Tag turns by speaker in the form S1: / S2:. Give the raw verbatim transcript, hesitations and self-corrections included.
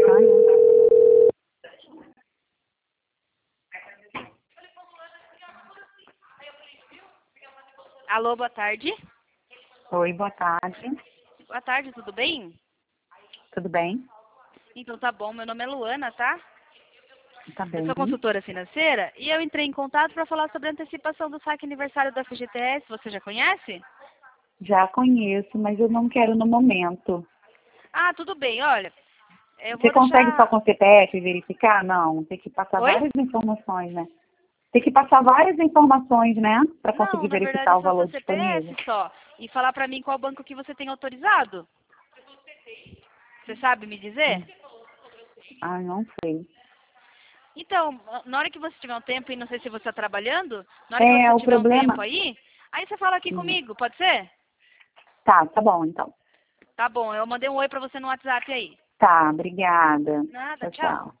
S1: Alô, boa tarde.
S2: Oi, boa tarde.
S1: Boa tarde, tudo bem?
S2: Tudo bem?
S1: Então tá bom, meu nome é Luana, tá?
S2: Tá bem.
S1: Eu sou consultora financeira e eu entrei em contato para falar sobre a antecipação do saque aniversário da F G T S. Você já conhece?
S2: Já conheço, mas eu não quero no momento.
S1: Ah, tudo bem, olha. Eu
S2: Você
S1: vou
S2: consegue só
S1: deixar...
S2: com o C P F verificar? Não, tem que passar
S1: Oi?
S2: várias informações, né? Tem que passar várias informações, né? Para
S1: Não,
S2: conseguir
S1: na verdade
S2: verificar
S1: é
S2: o
S1: só
S2: valor
S1: seu C P
S2: disponível.
S1: F só. E falar para mim qual banco que você tem autorizado. Você sabe me dizer?
S2: Ah, não sei.
S1: Então, na hora que você tiver um tempo, e não sei se você está trabalhando, na hora que
S2: É,
S1: você
S2: o
S1: tiver um
S2: problema...
S1: tempo aí, aí você fala aqui
S2: Hum.
S1: comigo, pode ser?
S2: Tá, tá bom, então.
S1: Tá bom, eu mandei um oi pra você no WhatsApp aí.
S2: Tá, obrigada.
S1: Nada,
S2: Tchau,
S1: tchau.
S2: tchau.